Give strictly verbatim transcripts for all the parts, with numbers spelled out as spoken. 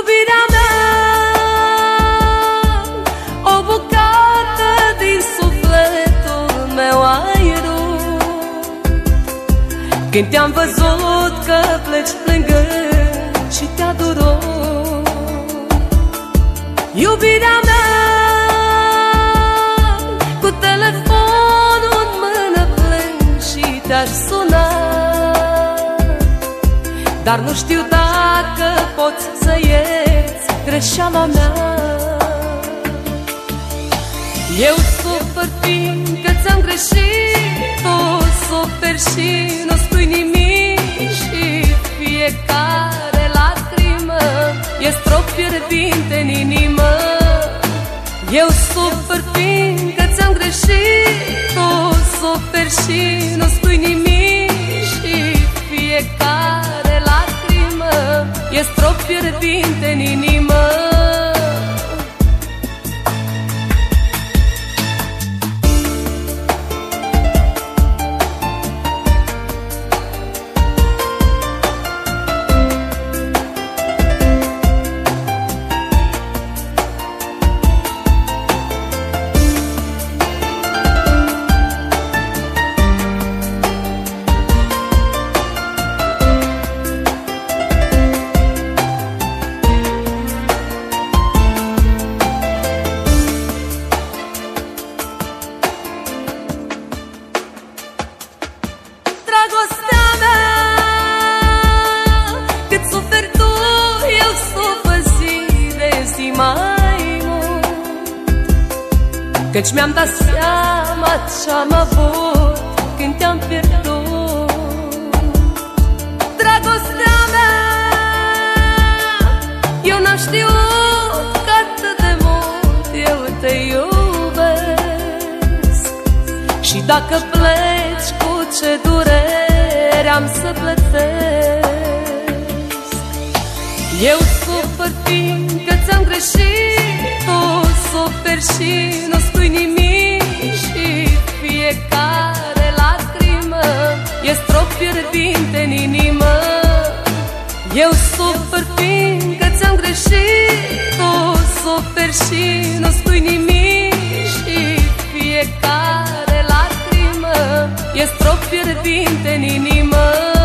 Iubirea mea, o bucată din sufletul meu ai rupt. Când te-am văzut că pleci plângând și te adorăm. Iubirea mea, cu telefonul în mână plâng și te-aș suna, dar nu știu dacă poți să ierți greșeala mea. Eu sufăr fiindcă ți-am greșit, tu suferi și nu spui nimic, și fiecare lacrimă e strop fierbinte în inimă. Eu sufăr fiindcă ți-am greșit, tu suferi și nu spui nimic, și fiecare lacrimă e strop fierbinte în inimă. Dragostea mea, cât suferi tu, eu sufăr zi de zi mai mult, căci mi-am dat seama ce-am avut când te-am pierdut. Dragostea mea, eu n-am știut că atât de mult eu te iubesc, și dacă pleci, cu ce durere am să plătesc. Eu sufăr fiindcă ți-am greșit, tu suferi și nu spui nimic, și fiecare lacrimă e strop fierbinte în inimă. Eu sufăr fiindcă ți-am greșit, tu suferi și nu spui nimic, și fiecare lacrimă e strop fierbinte în inimă.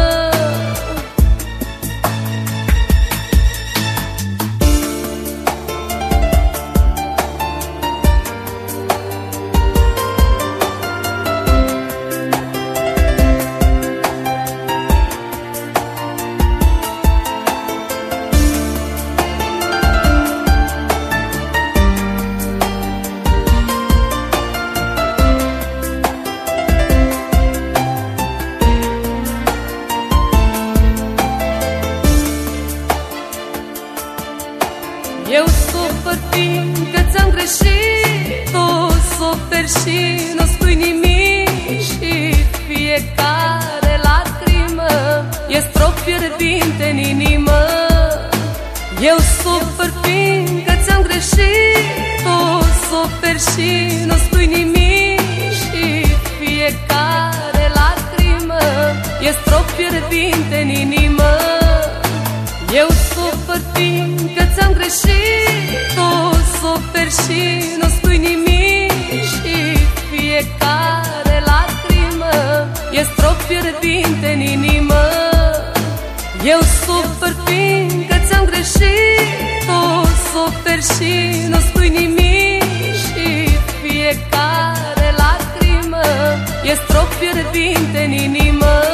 Eu sufăr fiindcă ți-am greșit, tu suferi și nu spui nimic, și fiecare lacrimă e strop fierbinte în inimă. Eu sufăr fiindcă ți-am greșit, tu suferi și nu spui nimic, și fiecare lacrimă e strop fierbinte în inimă. Eu sufăr fiindcă ți-am greșit, tu suferi și nu spui nimic, și fiecare lacrimă e strop fierbinte în inimă. Eu sufăr fiindcă ți-am greșit, tu suferi și nu spui nimic, și fiecare lacrimă e strop fierbinte în inimă.